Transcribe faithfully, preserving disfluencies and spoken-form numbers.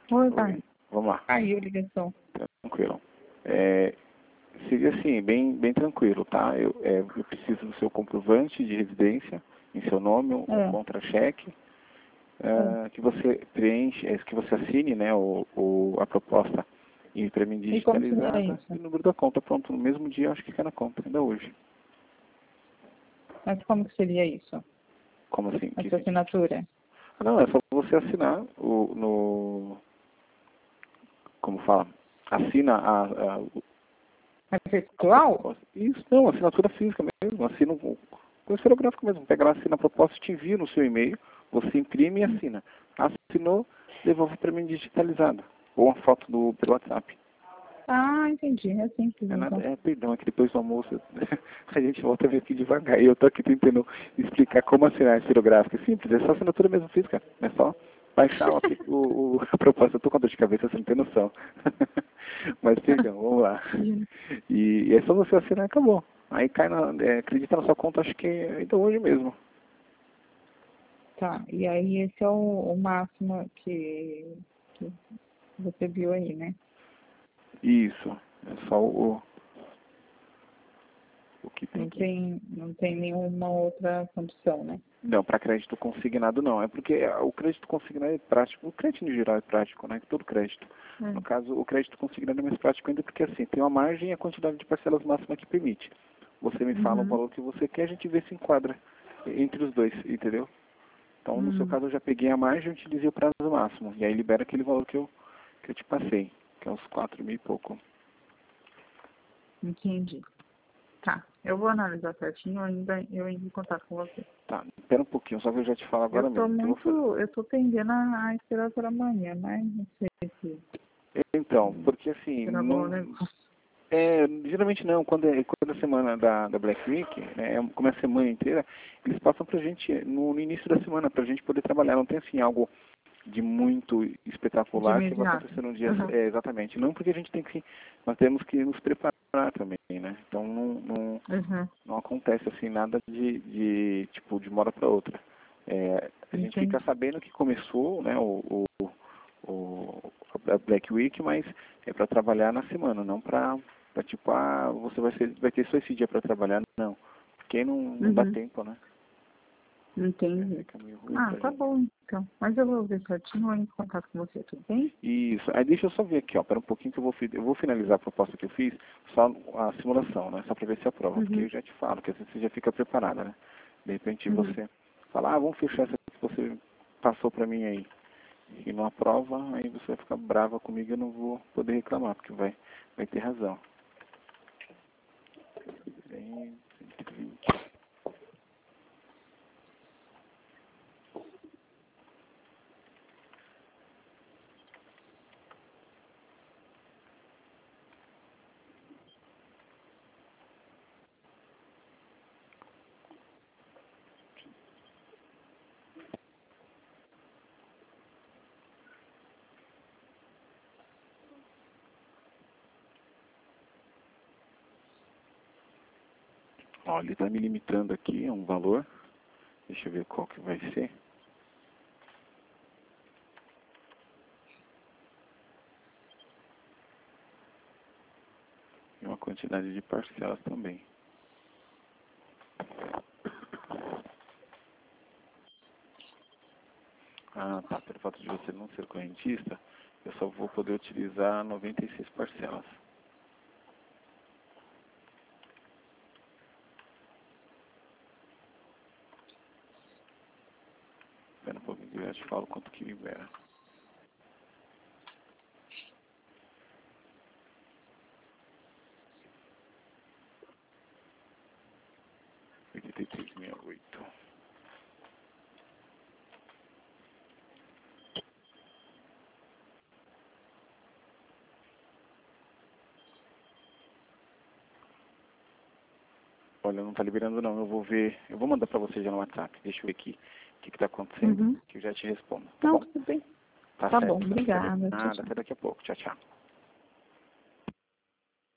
Oi, pai. Oi. Vamos lá. Caiu a ligação. Tranquilo. É, seria assim, bem, bem tranquilo, tá? Eu, é, eu preciso do seu comprovante de residência em seu nome, um, um É. contra-cheque, é, que você preenche, é, que você assine, né, o, o, a proposta e para mim E como seria digitalizada isso? e o número da conta. Pronto, no mesmo dia eu acho que cai na conta, ainda hoje. Mas como que seria isso? Como assim? Que Essa assinatura? Ah, não, é só você assinar o, no... Como fala? Assina a... a, É a virtual? proposta. Isso, não, assinatura física mesmo. Assina com com esferográfico mesmo. Pega lá, assina a proposta, te envia no seu e-mail, você imprime e assina. Assinou, devolve para mim digitalizado. Ou uma foto do, pelo WhatsApp. Ah, entendi. É simples, É nada, então. é, perdão, é que depois do almoço a gente volta a vir aqui devagar. E eu tô aqui tentando explicar como assinar a esferográfica. É simples, é só assinatura mesmo física. É só baixar o, apli- o, o- a proposta. Eu tô com dor de cabeça, você não tem noção. Mas perdão, vamos lá. E, e é só você assinar e acabou. Aí cai na, é, acredita na sua conta, acho que ainda hoje mesmo. Tá. E aí esse é o, o máximo que, que você viu aí, né? Isso. É só o, o que tem Não que... tem, não tem nenhuma outra condição, né? Não, para crédito consignado não. É porque o crédito consignado é prático. O crédito em geral é prático, né? Todo crédito. No Hum. caso, o crédito consignado é mais prático ainda porque assim, tem uma margem e a quantidade de parcelas máxima que permite. Você me fala o Uhum. valor que você quer, a gente vê se enquadra entre os dois, entendeu? Então, no seu Hum. caso, eu já peguei a margem e te dizia o prazo máximo. E aí libera aquele valor que eu, que eu te passei, que é uns quatro mil e pouco. Entendi. Tá. Eu vou analisar certinho, eu ainda eu entro em contato com você. Tá, espera um pouquinho, só que eu já te falo Eu agora tô mesmo. Que eu vou muito, fazer. eu tô tendendo a, a esperar por amanhã, mas não sei se Então, porque assim, será bom o não, negócio. é, geralmente não, quando é, quando é a semana da, da Black Week, né, é- como é a semana inteira, eles passam pra gente no, no início da semana, pra gente poder trabalhar. Não tem assim algo de muito De espetacular que vai imediato. acontecer no dia, Uhum. é, exatamente. Não porque a gente tem que, nós temos que nos preparar também, né? Então não, não, Uhum. não acontece assim nada de, de tipo de uma hora para outra. É, a gente fica Entendi. sabendo que começou, né, o, o, o a Black Week, mas é para trabalhar na semana, não para tipo, ah, você vai, ser, vai ter só esse dia para trabalhar, não. Porque não, não dá Uhum. tempo, né? É, Entendi. fica meio ruim Ah, pra tá gente. bom então. Mas eu vou ver certinho, eu entro em contato com você, tudo bem? Isso. Aí deixa eu só ver aqui, ó. Pera um pouquinho que eu vou, fi- eu vou finalizar a proposta que eu fiz, só a simulação, né? Só para ver se aprova. Porque Uhum. eu já te falo, que assim você já fica preparada, né? De repente Uhum. você fala, ah, vamos fechar essa que você passou para mim aí. E não aprova, aí você vai ficar brava comigo e eu não vou poder reclamar, porque vai, vai ter razão. Bem, cento e vinte. Ó, ele está me limitando aqui a um valor. Deixa eu ver qual que vai ser. E uma quantidade de parcelas também. Ah, tá. Pelo fato de você não ser correntista, eu só vou poder utilizar noventa e seis parcelas. Espera um pouquinho que eu já te falo quanto que libera. oitenta e três vírgula sessenta e oito. Olha, não tá liberando não. Eu vou ver. Eu vou mandar pra você já no WhatsApp. Deixa eu ver aqui o que que tá acontecendo, Uhum. que eu já te respondo, tá Não, bom? tudo bem. Tá Tá bom, certo. Até obrigada. Tchau, nada, tchau. até daqui a pouco. Tchau, tchau.